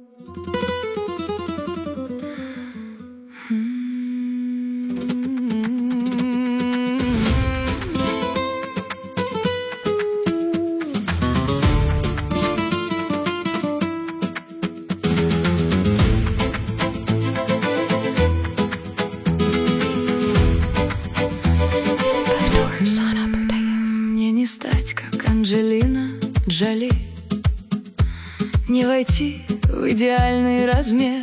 Мне не стать, как Анджелина Джоли, не войти в идеальный размер,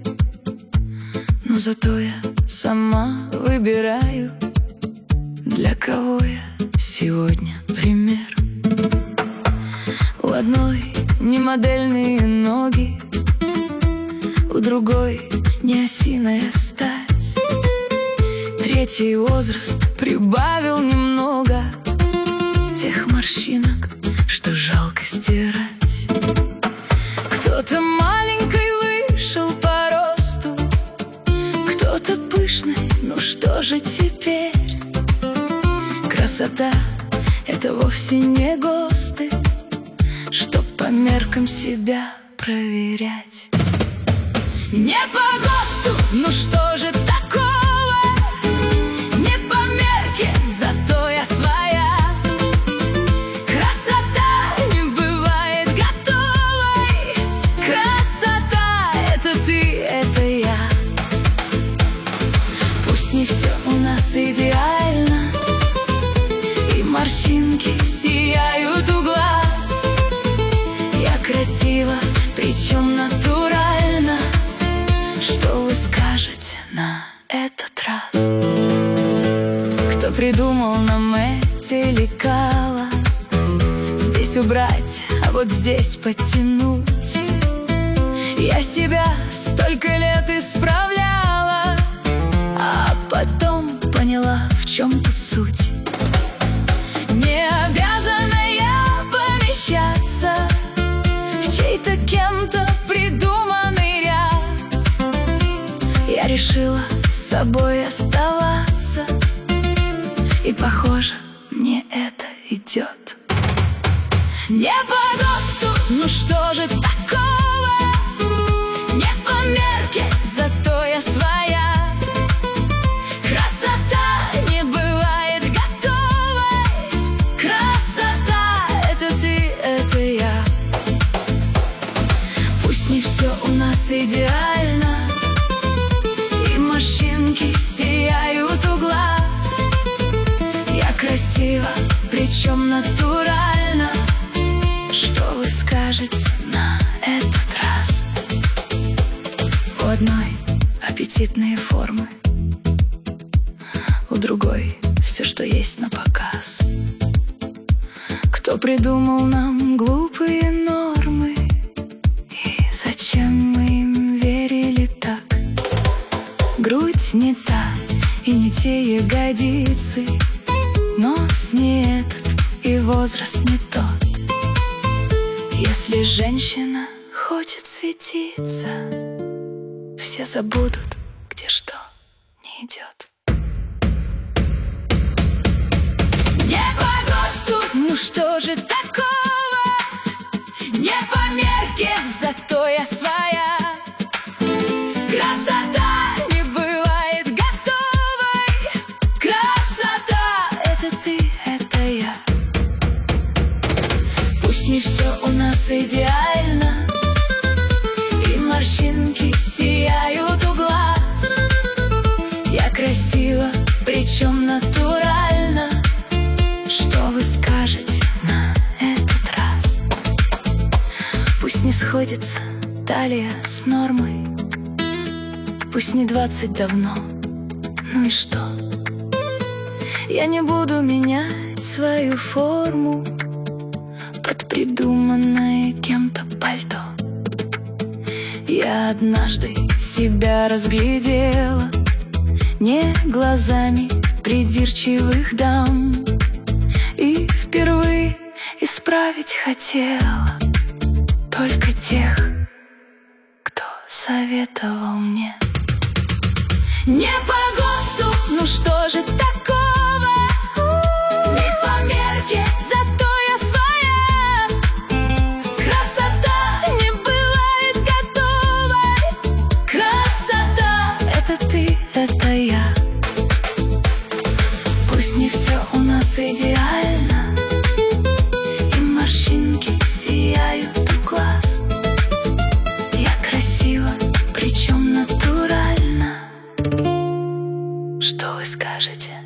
но зато я сама выбираю, для кого я сегодня пример. У одной не модельные ноги, у другой не осиная стать, третий возраст прибавил немного тех морщинок, что жалко стирать. Кто-то маленькой вышел по росту, кто-то пышный, ну что же теперь? Красота — это вовсе не ГОСТы, чтоб по меркам себя проверять. Не по ГОСТу, ну что же такого? Не по мерке, зато я своя. Красота не бывает готовой, красота — это ты, это я. Пусть не все у нас идеально, и морщинки сияют у глаз. Я красива, причем натурально. Что вы скажете на этот раз? Кто придумал нам эти лекала? Здесь убрать, а вот здесь подтянуть. Я себя столько лет исправляла, а потом поняла, в чем тут суть. Не обязана я помещаться в чей-то кем-то придуманный ряд. Я решила с собой оставаться, и, похоже, мне это идет. Не по ГОСТу, ну что же такого? Не по мерке, зато я своя. Красота не бывает готовой, красота — это ты, это я. Пусть не все у нас идеально, и морщинки сияют у глаз. Я красива, причем натурально. Что вы скажете на этот раз? У одной аппетитные формы, у другой все, что есть на показ. Кто придумал нам глупые нормы, и зачем мы им верили так? Грудь не та, и не те ягодицы, нос не этот, и возраст не тот. Если женщина хочет светиться, все забудут, где что не идет. Не по ГОСТу, ну что же такого? Не по мерке, зато я своя. Красота не бывает готовой, красота — это ты, это я. Пусть не все у нас идеально, и морщинки сияют у глаз. Я красива, причем натурально. Что вы скажете на этот раз? Пусть не сходится талия с нормой, пусть не 20 давно, ну и что? Я не буду менять свою форму под придуманное кем-то пальто. Я однажды себя разглядела не глазами придирчивых дам, и впервые исправить хотела только тех, кто советовал мне. Не по ГОСТу, ну что же такого? Не по мерке, зато я своя. Красота не бывает готова. вы скажете?